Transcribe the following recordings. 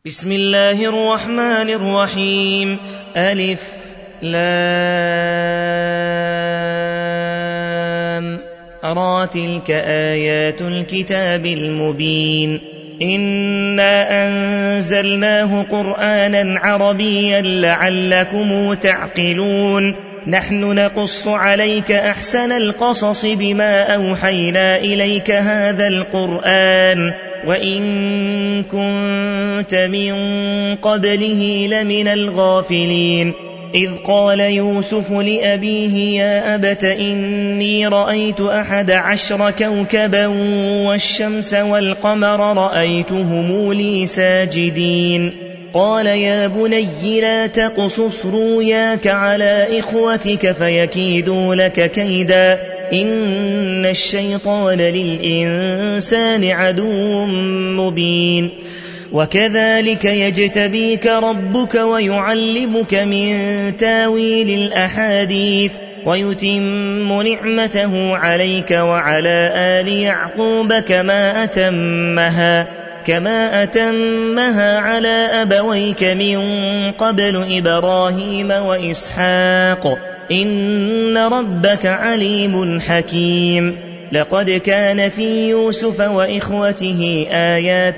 بسم الله الرحمن الرحيم. ألف لام را تلك آيات الكتاب المبين. إنا أنزلناه قرآنا عربيا لعلكم تعقلون. نحن نقص عليك أحسن القصص بما أوحينا إليك هذا القرآن وإن كنت من قبله لمن الغافلين. إذ قال يوسف لأبيه يا أبت إني رأيت 11 كوكبا والشمس والقمر رأيتهم لي ساجدين. قال يا بني لا تقصص رؤياك على إخوتك فيكيدوا لك كيدا إن الشيطان للإنسان عدو مبين. وكذلك يجتبيك ربك ويعلمك من تاويل الأحاديث ويتم نعمته عليك وعلى آل يعقوب كما أتمها على أبويك من قبل إبراهيم وإسحاق إن ربك عليم حكيم. لقد كان في يوسف وإخوته آيات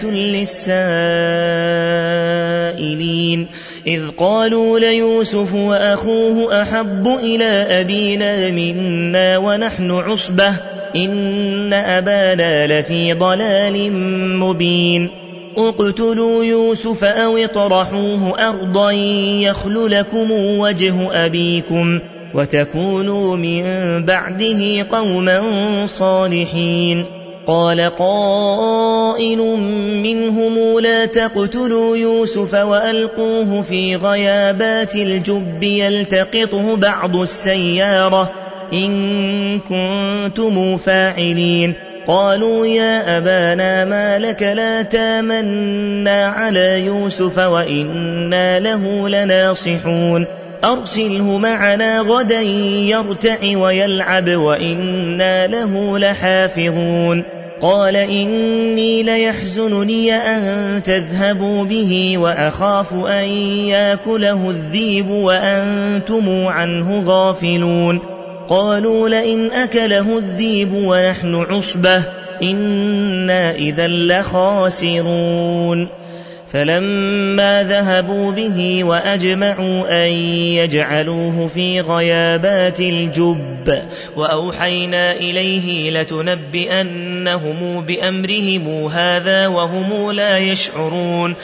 للسائلين إذ قالوا ليوسف وأخوه أحب إلى أبينا منا ونحن عصبة إن أبانا لفي ضلال مبين. اقتلوا يوسف أو اطرحوه أرضا يخل لكم وجه أبيكم وتكونوا من بعده قوما صالحين. قال قائل منهم لا تقتلوا يوسف وألقوه في غيابات الجب يلتقطه بعض السيارة إن كنتم فاعلين. قالوا يا أبانا ما لك لا تامنا على يوسف وإنا له لناصحون. أرسله معنا غدا يرتع ويلعب وإنا له لحافظون. قال إني ليحزنني أن تذهبوا به وأخاف أن يأكله الذئب وأنتم عنه غافلون. قالوا لئن أكله الذئب ونحن عصبة إنا إذا لخاسرون. فلما ذهبوا به وأجمعوا أن يجعلوه في غيابات الجب وأوحينا إليه لتنبئنهم بأمرهم هذا وهم لا يشعرون.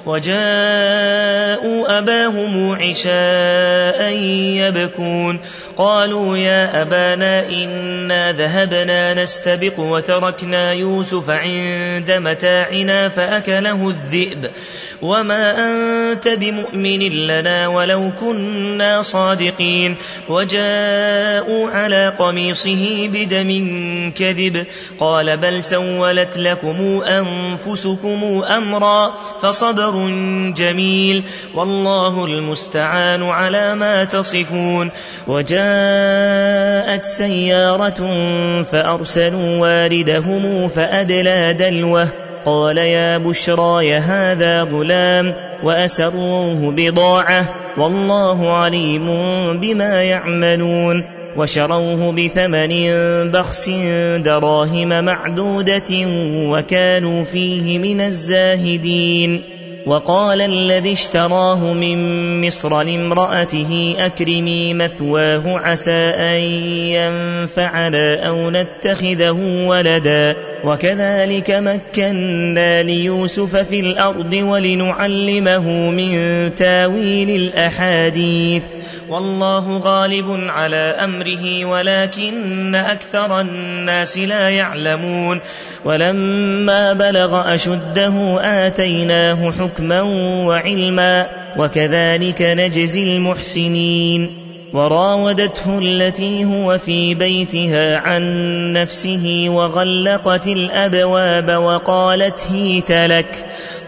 وجاءوا أباهم عشاء يبكون. قالوا يا أبانا إنا ذهبنا نستبق وتركنا يوسف عند متاعنا فأكله الذئب وما أنت بمؤمن لنا ولو كنا صادقين. وجاءوا على قميصه بدم كذب قال بل سولت لكم أنفسكم أمرا فصبر جميل والله المستعان على ما تصفون. وجاءت سيارة فأرسلوا واردهم فأدلى دلوه قال يا بشرى هذا غلام وأسروه بضاعة والله عليم بما يعملون. وشروه بثمن بخس دراهم معدودة وكانوا فيه من الزاهدين. وقال الذي اشتراه من مصر لامرأته أكرمي مثواه عسى أن ينفعنا أو نتخذه ولدا وكذلك مكنا ليوسف في الأرض ولنعلمه من تاويل الأحاديث والله غالب على أمره ولكن أكثر الناس لا يعلمون. ولما بلغ أشده آتيناه حكما وعلما وكذلك نجزي المحسنين. وراودته التي هو في بيتها عن نفسه وغلقت الأبواب وقالت هيت لك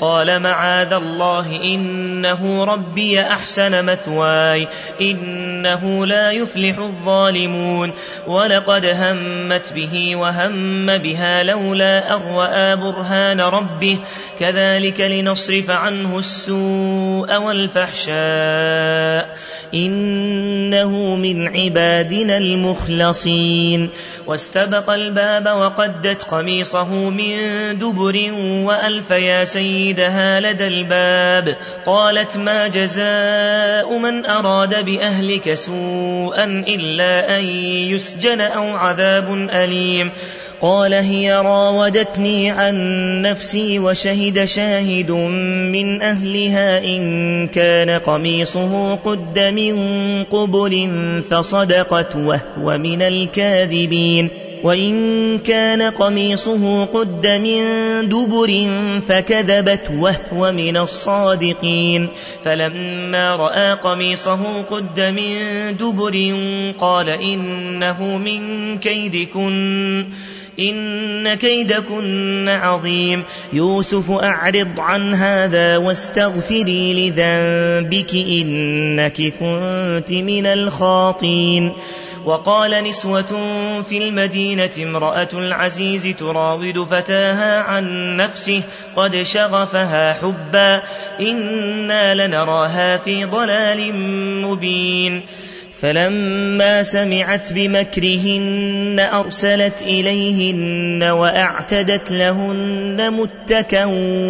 قال معاذ الله إنه ربي أحسن مثواي إنه لا يفلح الظالمون ولقد همت به وهم بها لولا أن رأى برهان ربه كذلك لنصرف عنه السوء والفحشاء إنه من عبادنا المخلصين واستبق الباب وقدت قميصه من دبر وألف يا سيدها لدى الباب قالت ما جزاء من أراد بأهلك سوءا إلا أن يسجن أو عذاب أليم قال هي راودتني عن نفسي وشهد شاهد من أهلها إن كان قميصه قد من قبل فصدقت وهو من الكاذبين وإن كان قميصه قد من دبر فكذبت وهو من الصادقين فلما رأى قميصه قد من دبر قال إنه من كيدكن إن كيدكن عظيم يوسف أعرض عن هذا واستغفري لذنبك إنك كنت من الخاطين وقال نسوة في المدينة امرأة العزيز تراود فتاها عن نفسه قد شغفها حبا إنا لنراها في ضلال مبين فلما سمعت بمكرهن أرسلت إليهن وأعتدت لهن متكا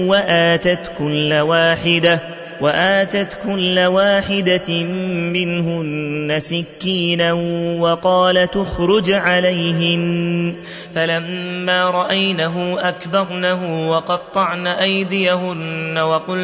وآتت كل واحدة منهن سكينا وقالت اخرج عليهن فلما رأينه أكبرنه وقطعن أيديهن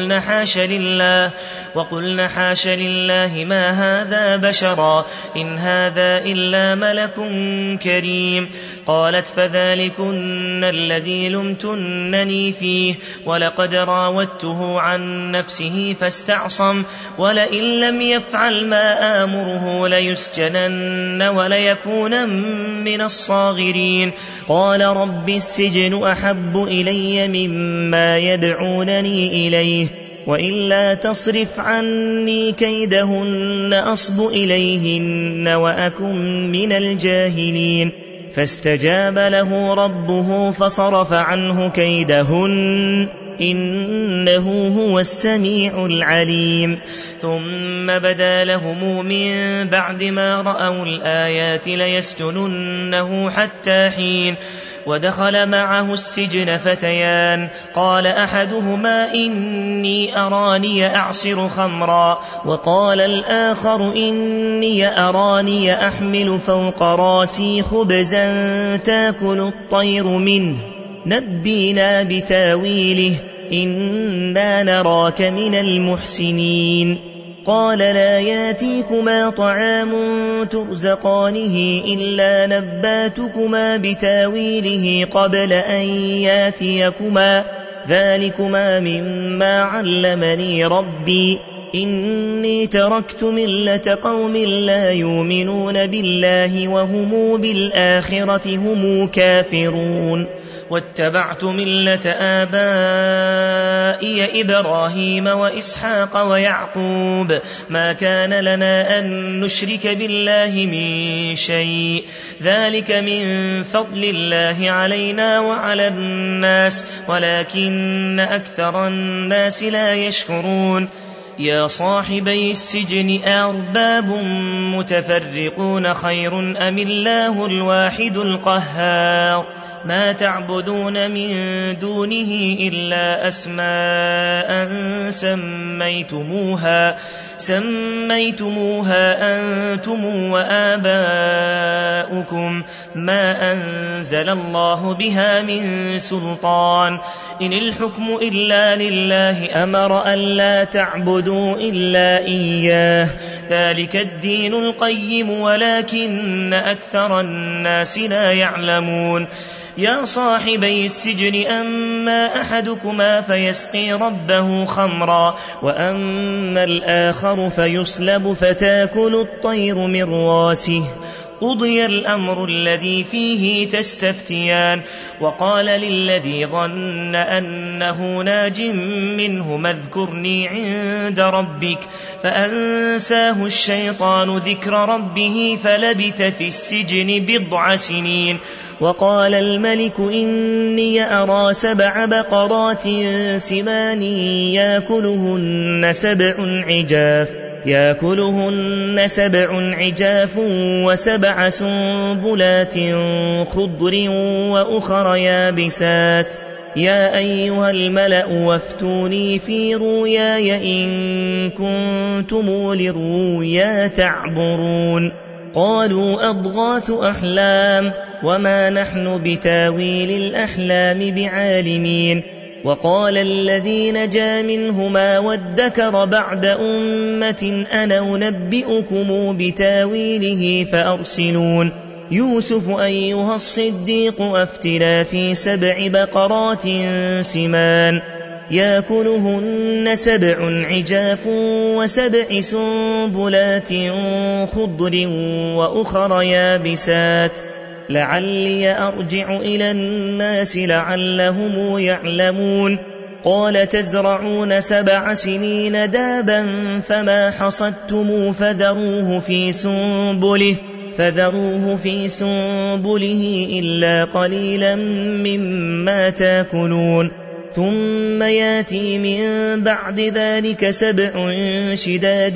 وقلن حاش لله ما هذا بشرا إن هذا إلا ملك كريم قالت فذلكن الذي لمتنني فيه ولقد راودته عن نفسه فاستعصم ولئن لم يفعل ما آمره ليسجنن وليكون من الصاغرين قال رب السجن أحب إلي مما يدعونني إليه وإلا تصرف عني كيدهن أصب إليهن وأكن من الجاهلين فاستجاب له ربه فصرف عنه كيدهن إنه هو السميع العليم ثم بدا لهم من بعد ما رأوا الآيات ليسجننه حتى حين ودخل معه السجن فتيان قال أحدهما إني أراني أعصر خمرا وقال الآخر إني أراني أحمل فوق راسي خبزا تاكل الطير منه نبينا بتاويله إنا نراك من المحسنين قال لا ياتيكما طعام ترزقانه إلا نباتكما بتاويله قبل أن ياتيكما ذلكما مما علمني ربي إني تركت ملة قوم لا يؤمنون بالله وهم بالآخرة هم كافرون واتبعت ملة آبائي إبراهيم وإسحاق ويعقوب ما كان لنا أن نشرك بالله من شيء ذلك من فضل الله علينا وعلى الناس ولكن أكثر الناس لا يشكرون يا صاحبي السجن أرباب متفرقون خير أم الله الواحد القهار ما تعبدون من دونه إلا أسماء سميتموها أنتم وآباؤكم ما أنزل الله بها من سلطان إن الحكم إلا لله أمر أن لا تعبدوا إلا إياه ذلك الدين القيم ولكن أكثر الناس لا يعلمون يا صاحبي السجن أما أحدكما فيسقي ربه خمرا وأما الآخر فيصلب فتاكل الطير من راسه قضي الأمر الذي فيه تستفتيان وقال للذي ظن أنه ناج منه اذكرني عند ربك فأنساه الشيطان ذكر ربه فلبث في السجن 9 سنين. وقال الملك إني أرى 7 بقرات سمان يأكلهن 7 عجاف و7 سنبلات خضر وأخر يابسات يا أيها الملأ وافتوني في رؤياي إن كنتم للرؤيا تعبرون. قالوا أضغاث أحلام وما نحن بتاويل الأحلام بعالمين. وقال الذي نجا منهما وادكر بعد أمة أنا أنبئكم بتاويله فأرسلون. يوسف أيها الصديق أفتنا في 7 بقرات سمان يأكلهن 7 عجاف و7 سنبلات خضر وأخر يابسات لعلي أرجع إلى الناس لعلهم يعلمون. قال تزرعون 7 سنين دابا فما حصدتم فذروه في سنبله إلا قليلا مما تأكلون. ثم ياتي من بعد ذلك 7 شداد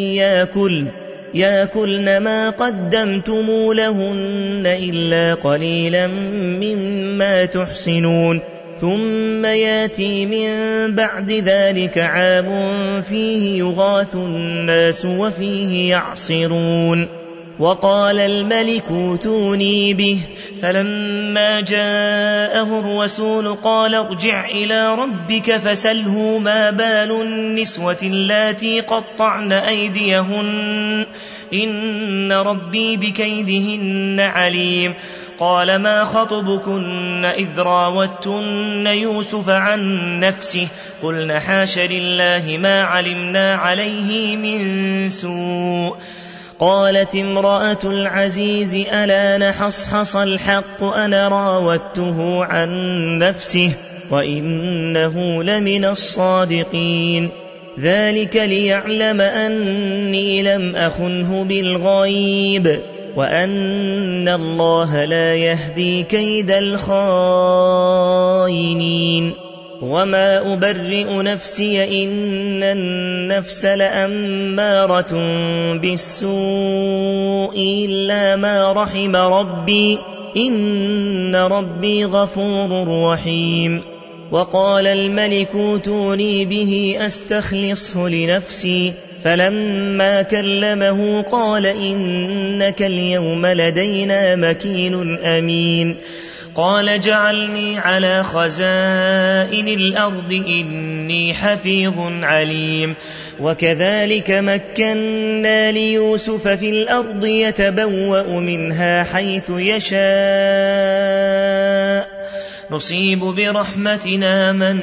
يأكلن ما قدمتم لهن إلا قليلا مما تحصنون. ثم ياتي من بعد ذلك عام فيه يغاث الناس وفيه يعصرون. وقال الملك ائتوني به فلما جاءه الرسول قال ارجع إلى ربك فسله ما بال النسوة اللاتي قطعن أيديهن إن ربي بكيدهن عليم. قال ما خطبكن إذ راوتن يوسف عن نفسه قلن حاش لله ما علمنا عليه من سوء. قالت امرأة العزيز ألا نحصحص الحق أنا راودته عن نفسه وإنه لمن الصادقين. ذلك ليعلم أني لم أخنه بالغيب وأن الله لا يهدي كيد الخائنين. وما أبرئ نفسي إن النفس لأمارة بالسوء إلا ما رحم ربي إن ربي غفور رحيم. وقال الملك ائتوني به أستخلصه لنفسي فلما كلمه قال إنك اليوم لدينا مكين أمين. قال جعلني على خزائن الأرض إني حفيظ عليم. وكذلك مكنا ليوسف في الأرض يتبوأ منها حيث يشاء نصيب برحمتنا من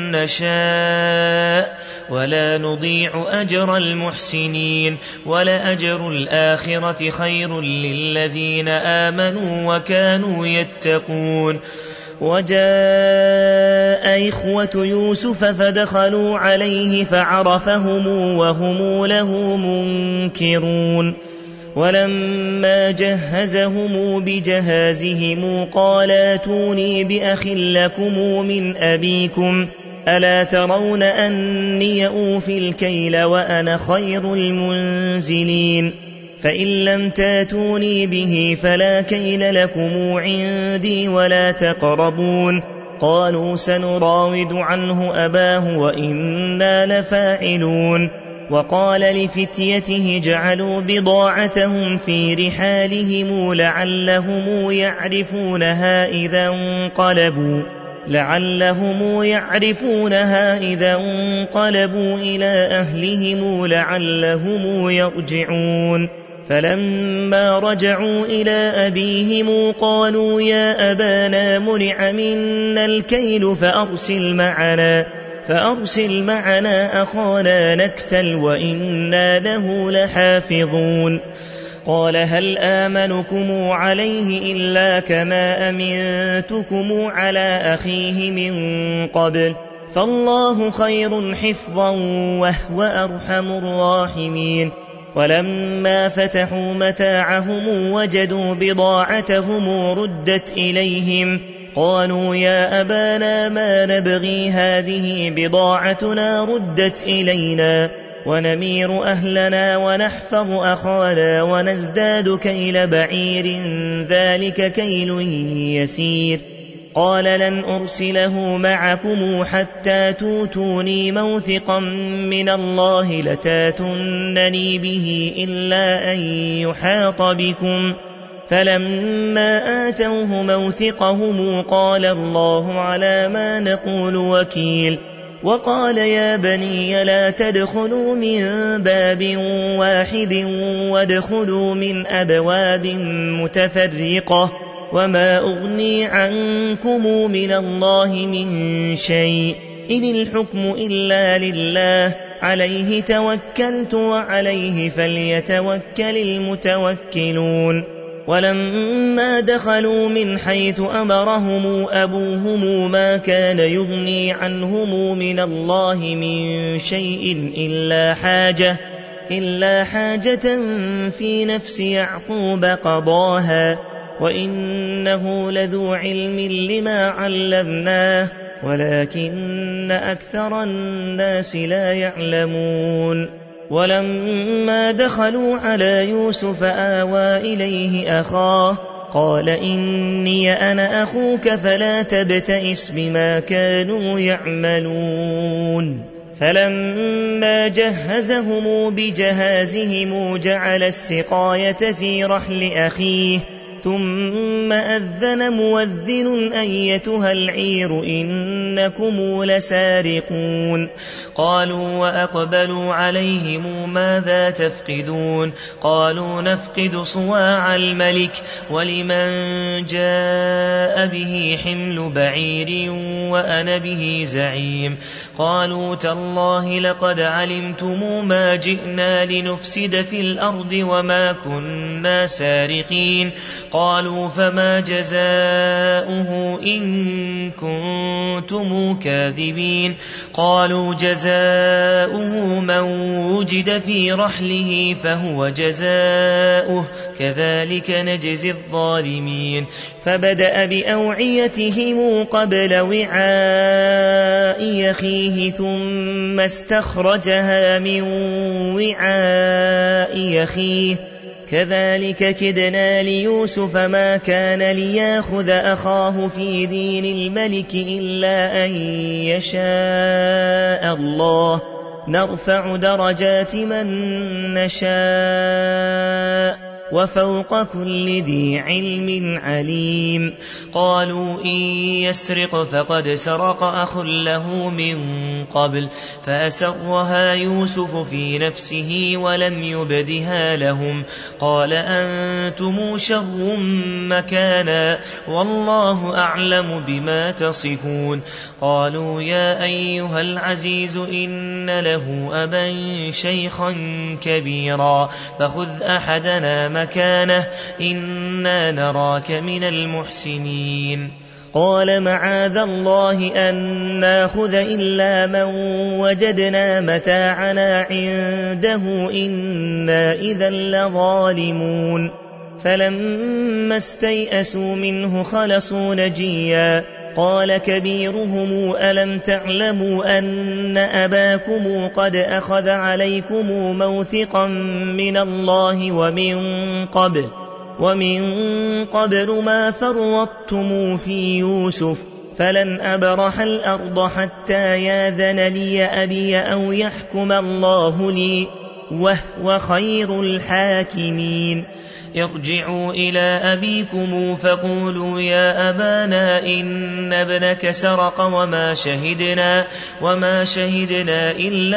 نشاء ولا نضيع أجر المحسنين ولأجر الآخرة خير للذين آمنوا وكانوا يتقون. وجاء إخوة يوسف فدخلوا عليه فعرفهم وهم له منكرون. ولما جهزهم بجهازهم قال ائتوني بأخ لكم من أبيكم ألا ترون أني أوفي الكيل وأنا خير المنزلين. فإن لم تاتوني به فلا كيل لكم عندي ولا تقربون. قالوا سنراود عنه أباه وإنا لفاعلون. وقال لفتيته جعلوا بضاعتهم في رحالهم لعلهم يعرفونها إذا انقلبوا إلى أهلهم لعلهم يرجعون. فلما رجعوا إلى أبيهم قالوا يا أبانا منع منا الكيل فأرسل معنا أخانا نكتل وإنا له لحافظون. قال هل آمنكم عليه إلا كما أمنتكم على أخيه من قبل فالله خير حفظا وهو أرحم الراحمين ولما فتحوا متاعهم وجدوا بضاعتهم ردت إليهم قالوا يا أبانا ما نبغي هذه بضاعتنا ردت إلينا ونمير أهلنا ونحفظ أخانا ونزداد كيل بعير ذلك كيل يسير قال لن أرسله معكم حتى توتوني موثقا من الله لتاتونني به إلا أن يحاط بكم فلما آتوه موثقهم قال الله على ما نقول وكيل وقال يا بني لا تدخلوا من باب واحد وادخلوا من أبواب متفرقة وما أغني عنكم من الله من شيء إن الحكم إلا لله عليه توكلت وعليه فليتوكل المتوكلون ولما دخلوا من حيث أمرهم أبوهم ما كان يغني عنهم من الله من شيء إلا حاجة في نفس يعقوب قضاها وإنه لذو علم لما علمناه ولكن أكثر الناس لا يعلمون ولما دخلوا على يوسف آوى إليه أخاه قال إني أنا أخوك فلا تبتئس بما كانوا يعملون فلما جهزهم بجهازهم جعل السقاية في رحل أخيه ثم أذن مؤذن أيتها العير إنكم لسارقون قالوا وأقبلوا عليهم ماذا تفقدون قالوا نفقد صواع الملك ولمن جاء به حمل بعير وأنا به زعيم قالوا تالله لقد علمتم ما جئنا لنفسد في الأرض وما كنا سارقين قالوا فما جزاؤه إن كنتم كاذبين قالوا جزاؤه من وجد في رحله فهو جزاؤه كذلك نجزي الظالمين فبدأ بأوعيتهم قبل وعاء أخيه ثم استخرجها من وعاء أخيه كذلك كدنا ليوسف ما كان ليأخذ أخاه في دين الملك إلا أن يشاء الله نرفع درجات من نشاء وفوق كل ذي علم عليم قالوا إن يسرق فقد سرق أخ له من قبل فأسرها يوسف في نفسه ولم يبدها لهم قال أنتم شر مكانا والله أعلم بما تصفون قالوا يا أيها العزيز إن له أبا شيخا كبيرا فخذ أحدنا مكانه إنا نراك من المحسنين قال معاذ الله أن ناخذ إلا من وجدنا متاعنا عنده إنا إذا لظالمون فلما استيئسوا منه خلصوا نجيا قال كبيرهم ألم تعلموا أن أباكم قد أخذ عليكم موثقا من الله ومن قبل ما فرطتم في يوسف فلن أبرح الأرض حتى ياذن لي أبي أو يحكم الله لي وهو خير الحاكمين ارجعوا إلى أبيكم فقولوا يا أبانا إن ابنك سرق وما شهدنا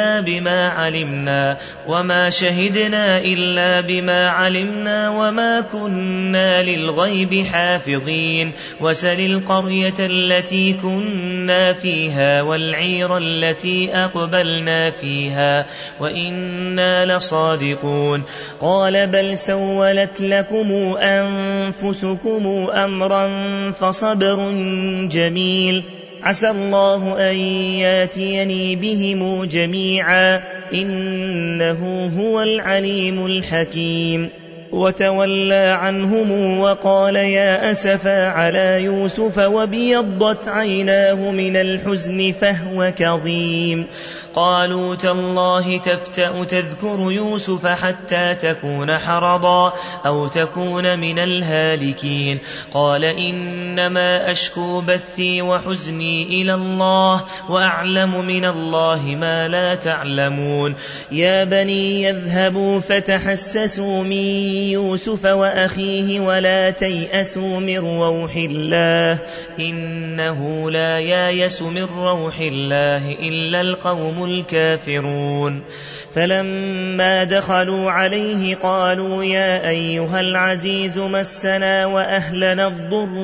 إلا بما علمنا وما كنا للغيب حافظين وسل القرية التي كنا فيها والعير التي أقبلنا فيها وإنا لصادقون قال بل سولت لكم أنفسكم أمرا فصبر جميل عسى الله أن ياتيني بهم جميعا إنه هو العليم الحكيم وتولى عنهم وقال يا أسفا على يوسف وابيضت عيناه من الحزن فهو كظيم قالوا تالله تفتأ تذكر يوسف حتى تكون حرضا أو تكون من الهالكين قال إنما أشكو بثي وحزني إلى الله وأعلم من الله ما لا تعلمون يا بني يذهبوا فتحسسوا من يوسف وأخيه ولا تيأسوا من روح الله إنه لا يايس من روح الله إلا القوم الكافرون فلما دخلوا عليه قالوا يا أيها العزيز مسنا وأهلنا الضر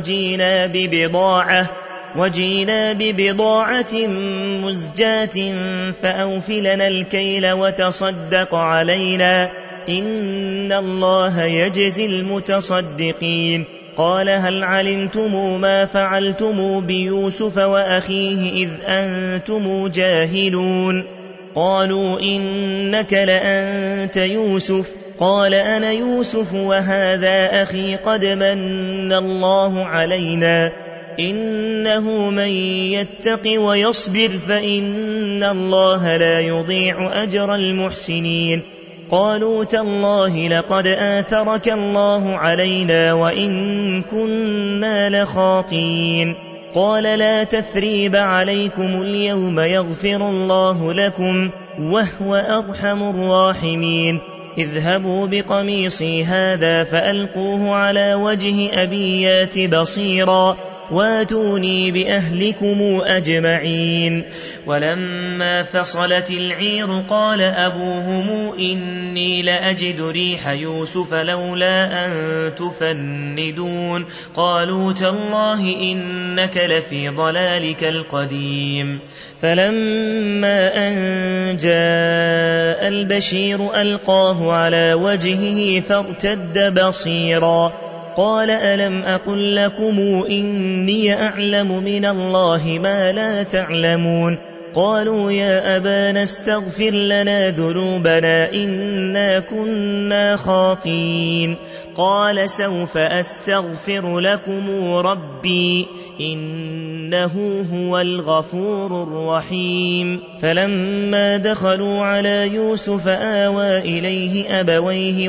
وجينا ببضاعة مزجاة فأوفلنا الكيل وتصدق علينا إن الله يجزي المتصدقين قال هل علمتم ما فعلتم بيوسف وأخيه إذ أنتم جاهلون قالوا إنك لأنت يوسف قال أنا يوسف وهذا أخي قد من الله علينا إنه من يتق ويصبر فإن الله لا يضيع أجر المحسنين قالوا تالله لقد آثرك الله علينا وإن كنا لخاطئين قال لا تثريب عليكم اليوم يغفر الله لكم وهو أرحم الراحمين اذهبوا بقميصي هذا فألقوه على وجه أبي يات بصيرا واتوني بأهلكم أجمعين ولما فصلت العير قال أبوهم إني لأجد ريح يوسف لولا أن تفندون قالوا تالله إنك لفي ضلالك القديم فلما أن جاء البشير ألقاه على وجهه فارتد بصيرا قال ألم أقل لكم إني أعلم من الله ما لا تعلمون قالوا يا أبانا استغفر لنا ذنوبنا إنا كنا خاطئين قال سوف أستغفر لكم ربي إنه هو الغفور الرحيم فلما دخلوا على يوسف آوى إليه أبويه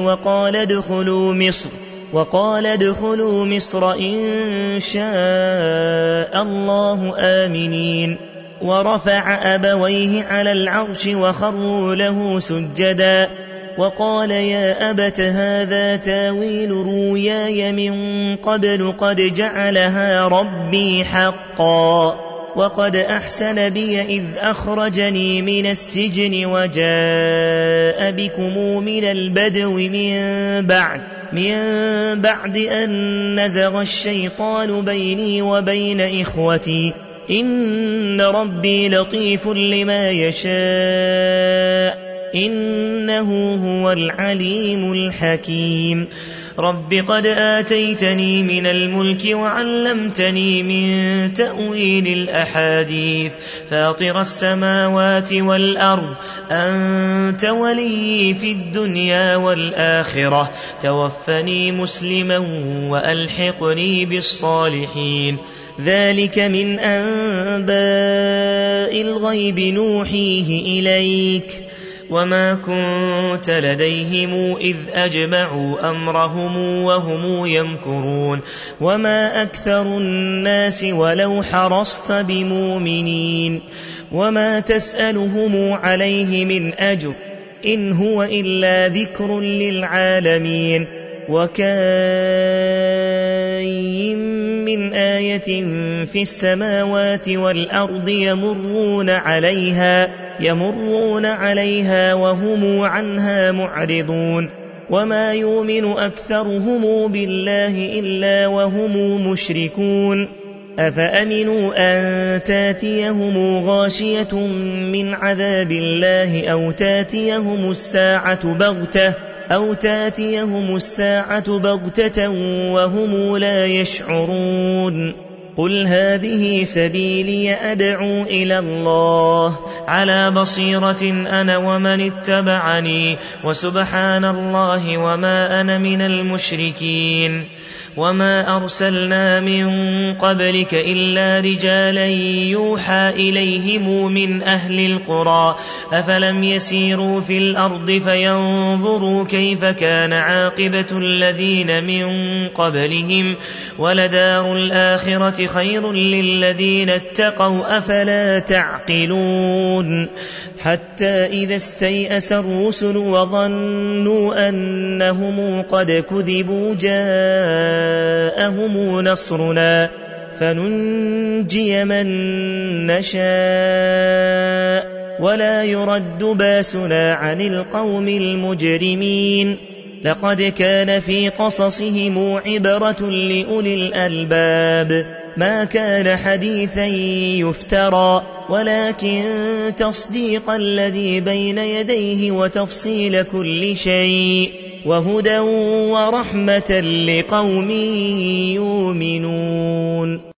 وقال ادخلوا مصر إن شاء الله آمنين ورفع أبويه على العرش وخروا له سجدا وقال يا أبت هذا تاويل رؤياي من قبل قد جعلها ربي حقا وقد أحسن بي إذ أخرجني من السجن وجاء بكم من البدو من بعد أن نزغ الشيطان بيني وبين إخوتي إن ربي لطيف لما يشاء إنه هو العليم الحكيم رب قد آتيتني من الملك وعلمتني من تأويل الأحاديث فاطر السماوات والأرض أنت ولي في الدنيا والآخرة توفني مسلما وألحقني بالصالحين ذلك من أنباء الغيب نوحيه إليك وما كنت لديهم إذ أجمعوا أمرهم وهم يمكرون وما أكثر الناس ولو حرصت بمؤمنين وما تسألهم عليه من أجر إن هو إلا ذكر للعالمين وكأين من آية في السماوات والأرض يمرون عليها وهم عنها معرضون وما يؤمن أكثرهم بالله إلا وهم مشركون أفأمنوا أن تاتيهم غاشية من عذاب الله أو تاتيهم الساعة بغتة وهم لا يشعرون قل هذه سبيلي أدعو إلى الله على بصيرة أنا ومن اتبعني وسبحان الله وما أنا من المشركين وما أرسلنا من قبلك إلا رجالا يوحى إليهم من أهل القرى أفلم يسيروا في الأرض فينظروا كيف كان عاقبة الذين من قبلهم ولدار الآخرة خير للذين اتقوا أفلا تعقلون حتى إذا استيأس الرسل وظنوا أنهم قد كذبوا جاءهم نصرنا فننجي من نشاء ولا يرد باسنا عن القوم المجرمين لقد كان في قصصهم عبرة لأولي الألباب ما كان حديثا يفترى ولكن تصديق الذي بين يديه وتفصيل كل شيء وهدى ورحمة لقوم يؤمنون.